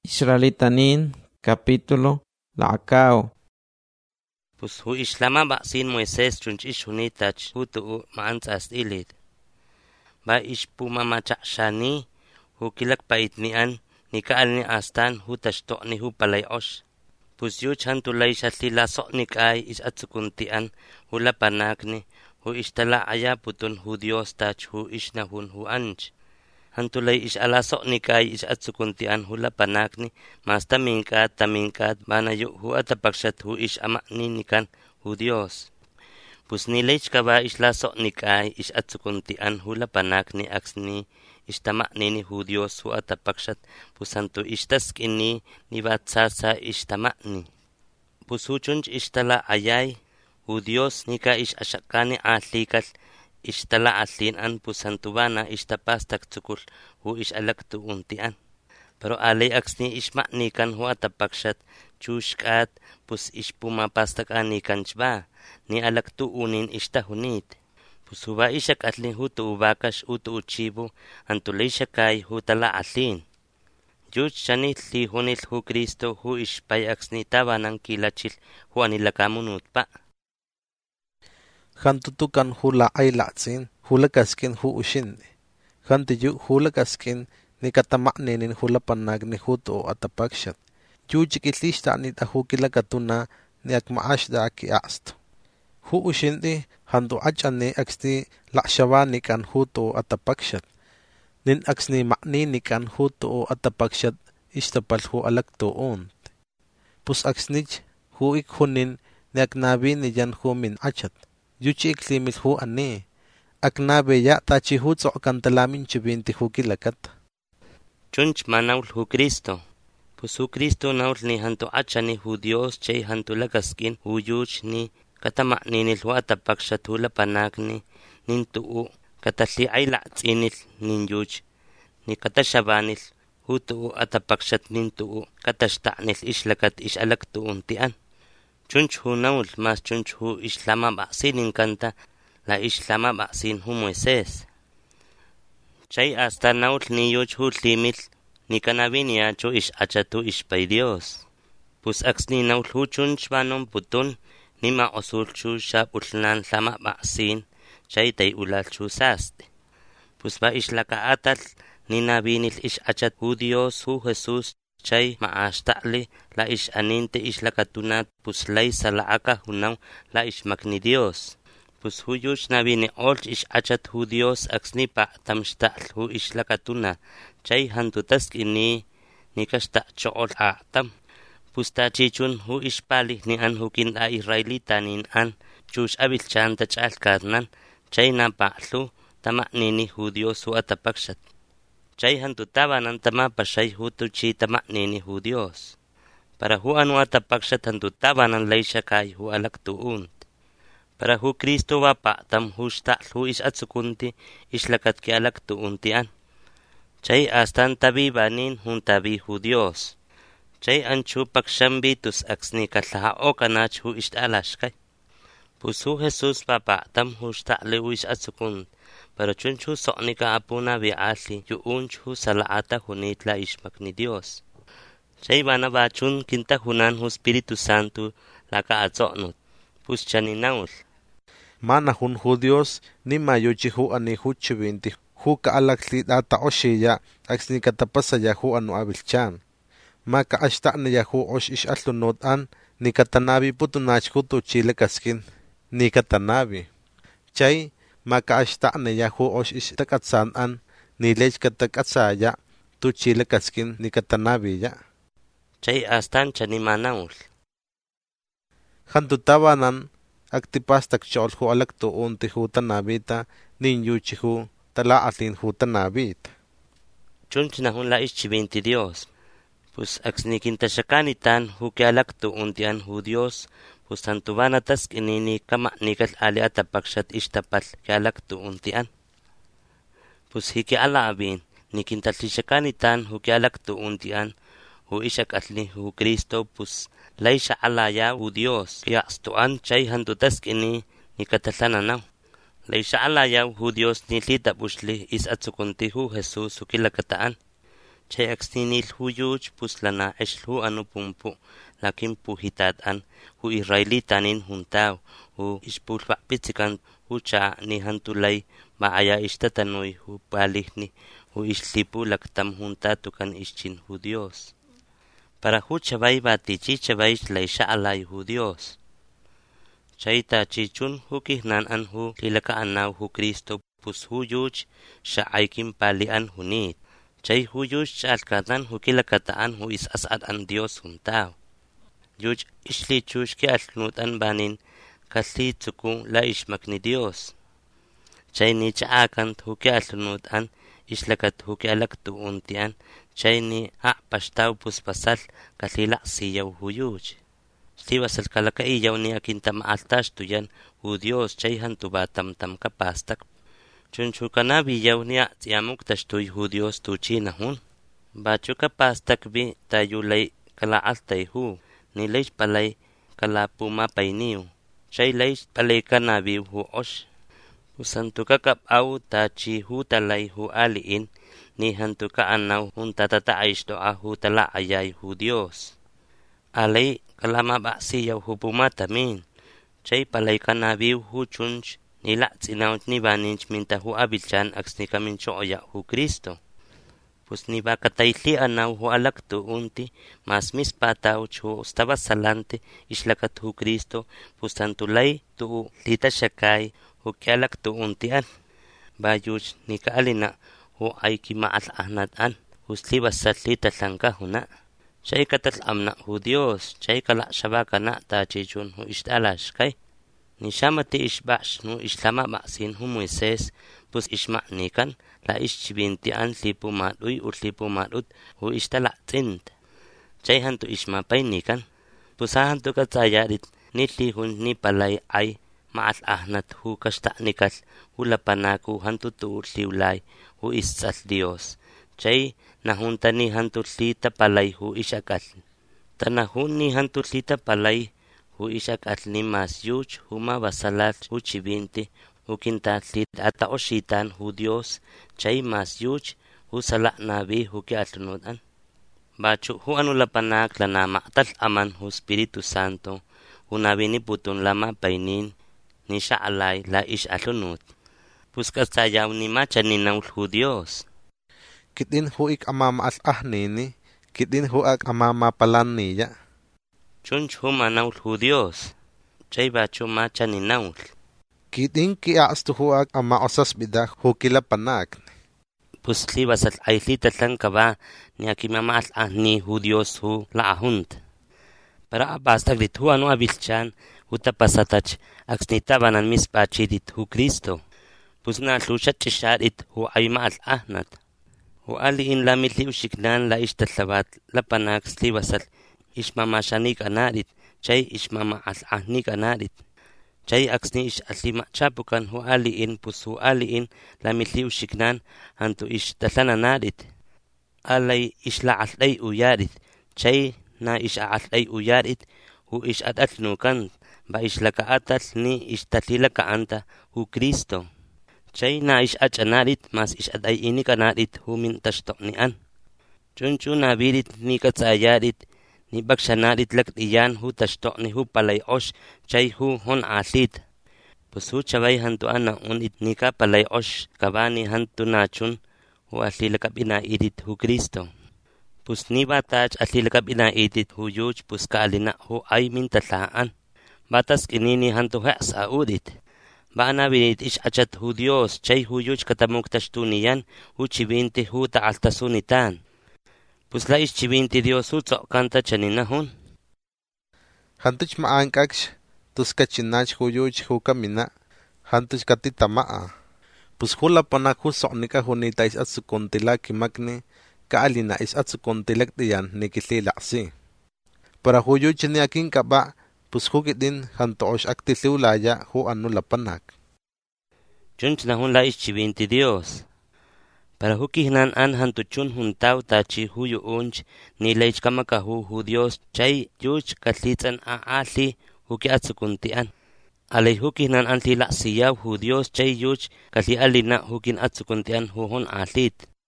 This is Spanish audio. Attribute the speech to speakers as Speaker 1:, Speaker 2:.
Speaker 1: Israelitanin capítulo la'akao.
Speaker 2: Pues hu islama ba'sin Moisés chunch ishunitach hu tu'u ma'antzas ilit. Ba ishpuma machakshani hu kilak paitnian nikaalni astan hu tashto'ni hu palay'osh. Pues yu chantulay shatlila so'nikay is atsukuntian hu lapanakni hu ishtala'aya putun hu Dios tach hu ishnahun hu anch. Hantulay is ala so'nikay is atsukuntian hu lapanakni mas taminkat banayu hu atapakshat hu is ama'ninikan hu Dios. Pues nilich kaba is la so'nikay is atsukuntian hu lapanakni aksni ishtama'nini hu Dios hu atapakshat pues hantu ishtaskini ni batsasa ishtama'ni. Pues hu chunch ishtala ayay hu Dios nika is ashakani atlikal ishtala atlinan pues hantubana ishtapastak tsukul hu is alaktu untian. Pero alay aksni ishma'nikan hu atapakshat chushkat pues ishpumapastak anikan chba ni alaktu unin ishtahunit. Pues huba ishak atlin hu tuubakash hu tuuchibu hantulay shakay hu tala atlin. Yuch chanit li hunil hu Cristo hu ishpay aksni tabanan kilachil hu anilakamunut pa.
Speaker 3: Hantutukan hula ay latsin, hula kaskin hu ushindi. Hantiyu hula kaskin ni katamakninin hula panag ni huto atapakshat. Yu chikitlishta ni tahukila katuna ni akmaashda aki asto. Hu ushindi hantu achani aksni lakshavani kan huto atapakshat. Nin aksni maknini kan huto atapakshat ishtapal hu alakto ont. Pus aksnich hu ikhunin ni aknabi ni jan hu min achat. Yuchi iklimil hu ani. Aknabe ya tachi hu tsokan talamin chubinti hu kilakat.
Speaker 2: Chunch manaul hu Cristo. Pues hu Cristo naul ni hantu achani hu Dios chay hantu lakaskin hu yuch ni katama'ninil hu atapakshat hu lapanakni nin tu'u katalli ay la'tsinil nin yuch ni katashabanil hu tu'u atapakshat nin tu'u katashta'nil ishlakat ishalak tu'untian. Chunch hu naul mas chunch hu islama ba'sinin kanta la islama ba'sin hu Moisés. Chay hasta naul ni yuch hu limil ni kanabiniacho ish achatu ishpay Dios. Pues aksni naul hu chunch banon putun ni ma'osul chu shapulnan lama ba'sin chay tay ulal chu saste. Pues ba ishlaka atal ni nabinil ish achat hu Dios hu Jesús chay ma'ashta'li la ish aninte ishlakatunat pues lay salaaka hunaw la ish makni Dios. Pues hu yuch nabini olch ish achat hu Dios aksni pa tamshta'l hu ishlakatuna chay hantutask ini nikashta cho'ol a'tam. Pues tachichun hu ishpali ni an hu kinda Israelita nin an chush abil chanta chalkarnan chay napa'lu tama'nini hu Dios hu atapakshat. Chay hantutabanan tamapashay hu tuchi tama'nini hu Dios. Para hu anu atapakshat hantutabanan lay shakay hu alaktuunt. Para hu Cristo wapa'tam hu shta'l hu ish atsukunti ishlakat ki alaktuuntian. Chay astan tabibanin hun tabi hu Dios. Chay anchu pakshambi tus aksni katlaha'o kanach hu ishtalashkay. Pues hu Jesus wapa'tam hu shta'li hu ish atsukunt. Pero chunchu so'nika apuna bi'ali yu'unchu sala'ata hunitla ishmak ni Dios. Chay banabachun kinta hunan hu Espiritu Santo laka atzo'nut. Pues chaninaul.
Speaker 3: Mana hun hu Dios ni mayuchi hu ani hu chubinti hu kaalakli data oshiya aksni katapasaya hu anu abilchan. Ma kaashta'na ya hu osh ish atlunot an ni katanabi putunach hu tu chile kaskin ni katanabi. Chay makaashta'na ya hu osh ish takatsan an ni lech katakatsaya tu chile kaskin ni katanabi ya.
Speaker 2: Chay astan chanimanaul.
Speaker 3: Hantutabanan aktipastak chol hu alaktu unti hu tanabita nin yuchi hu tala atlin hu tanabit.
Speaker 2: Chunch na hun la ish chibinti Dios. Pues aksni kintashakanitan hu ke alaktu untian hu Dios. Pues hantubana task inini kama'nikal ali atapakshat ishtapal ke alaktu untian. Pues hiki alaabin ni kintalishakanitan hu ke alaktu untian hu ishak atli hu Cristo pues laysha alaya hu Dios kaya astuan chay hantutas kini ni katalananaw. Laysha alaya hu Dios ni lita bushli is atsukunti hu Jesus hu kilakataan. chay aksninil huyuch puslana eshlu anu pumpu lakin puhitatan hu israelitanin juntaw hu ispulpakpitzikan hu cha ni hantulay maaya ishtatanui hu palihni hu ishlipu laktam juntatukan ischin hu Dios. Para hu chabay batichi chabay laysha alay hu Dios. Chayta chichun hu kihnan an hu lilakaanaw hu Cristo pus hu yuch shaaykim palian hunit. Chay hu yuch chalkatan hu kilakataan hu isasad an Dios juntaw. Yuch ishlichuch ki alnutan banin kasli tsuku la ishmak ni Dios. Chay ni chaakant hu ki alnutan ishlakat hu ki alaktuuntian chay ni pashtaw puspasal kalilak siyaw hu yuch. Sliwasal kalakaiyaw ni akinta maaltas tuyan hu Dios chay hantubatamtam kapastak. Chunchu kanabiyaw niya tiyamuk tashtuy hu Dios tuchinahun. Bacho kapastak bi tayulay kalaaltay hu. Nilaysh palay kalapumapayniw. Chay laysh palay kanabiw hu osh. Husantu kakapaw tachi hu talay hu aliin. Ni hantu kaanaw hun tatataish doa hu talaayay hu Dios. Alay kalamabasiyaw hu pumatamin. Chay palay kanabiw hu chunch. Nila tsinawt ni baninch minta hu abilchan aksni kamin choya hu Cristo. Pues ni ba katayli anaw hu alaktu unti mas mispataw hu stabasalante islakat hu Cristo pues tantulay tu lita syakay hu kialaktu untian. Bayuch ni kaalina hu ay kimaal ahnatan hu slibasat lita langka huna. Chay katalamna hu Dios chay kala shabakana tachichun hu ishtalash kay. Ni shamati ishbash nu ishlama baksin hu Moises pues ishmanikan la ishchibintian lipu maduy lipu madut hu ishtalaqtint. Chay hantu ishmapaynikan pues hantu katsayarit nitli hun ni palay ay maal ahnat hu kashtanikal hu lapanaku hantu tuur liwlay hu istsal Dios. Chay nahunta ni hantu lita palay hu ishakal. Tanahun ni hantu lita palay hu ishakal ni mas yuch huma basalat hu chibinti hu kintatlit ataoshitan hu Dios chay mas yuch hu salak nabi hu kiatlunutan. Bachu hu anulapanak lana maktal aman hu Espiritu Santo hu nabi ni putun lama painin ni shaalay la ish atlunut. Puskasayaw ni machaninaw hu Dios.
Speaker 3: Kitin hu ik amamaal ahnini, kitin hu ak amamapalan niya.
Speaker 2: Chunch hu manaw hu Dios. Chay bachu machaninaw.
Speaker 3: Kitin kiaastu hu ak amaosas bidak hu kilapanak.
Speaker 2: Pusli basal aylita lang kaba ni akimamaal ahni hu Dios hu laahunt. Para abastag dit hu anu abilchan hu tapasatach aksnitabanan mispachidit hu Cristo. Pusna lushat chisharit hu aymaal ahnat. Hu aliin lamili ushiknan la ishtatlabat lapanak sli basal ishmamashanik anarit chay ishmamaal ahnik anarit. Chay aksni ish aslima chapukan hu aliin pus hu aliin lamili ushiknan hantu ish talananarit. Alay ish laalay uyarit. Chay na ish aalay uyarit hu ish atatnukan ba ish lakaatal ni ish tatlilakaanta hu Cristo. Chay na ish achanarit mas ish atay inikanarit hu min tashtoknian. Chunchu nabirit ni katsayarit ni bakshanarit laktiyan hu tashtokni hu palay osh chay hu hon alit. Pues hu chabay hantuan na unit ni ka palay osh kabani hantu nachun hu atlilakap inaitit hu Cristo. Pues ni batach atlilakap inaitit hu yuch pues kaalina hu ay mintalaan. Batas kinini hantu heas audit. Baana binit ish achat hu Dios chay hu yuch katamuk tashtuniyan hu chibinti hu taaltasunitan. Pues la ish chibinti Dios hu tsokanta chaninahun.
Speaker 3: Hantuch maankaksh tuskachinach hu yuch hu kamina. Hantuch katitamaa. Pues hu lapanak hu soknika hu nita is atsukontila kimakni kaalina is atsukontilak diyan nikililaksi. Para hu yuch ni akin kaba pues hu kitin hantosh aktiliwlaya hu anu lapanak.
Speaker 2: Chunch nahun la ish chibinti Dios. Para hu kihnan an hantuchun huntaw tachi hu yuunch ni leich kamakahu hu Dios chay yuch katlitan aali hu ki atsukuntian. Alay hu kihnan an tila siyaw hu Dios chay yuch katli alina hu kin atsukuntian hu hon alit.